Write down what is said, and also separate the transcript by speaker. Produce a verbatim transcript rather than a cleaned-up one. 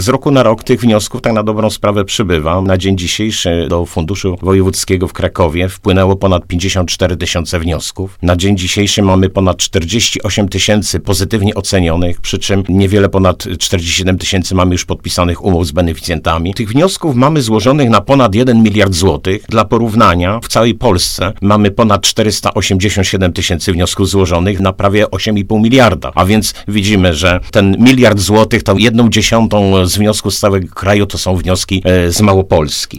Speaker 1: Z roku na rok tych wniosków tak na dobrą sprawę przybywa. Na dzień dzisiejszy do Funduszu Wojewódzkiego w Krakowie wpłynęło ponad pięćdziesiąt cztery tysiące wniosków. Na dzień dzisiejszy mamy ponad czterdzieści osiem tysięcy pozytywnie ocenionych, przy czym niewiele ponad czterdzieści siedem tysięcy mamy już podpisanych umów z beneficjentami. Tych wniosków mamy złożonych na ponad jeden miliard złotych. Dla porównania w całej Polsce mamy ponad czterysta osiemdziesiąt siedem tysięcy wniosków złożonych na prawie osiem i pół miliarda. A więc widzimy, że ten miliard złotych, tą jedną dziesiątą z wniosków z całego kraju to są wnioski z Małopolski.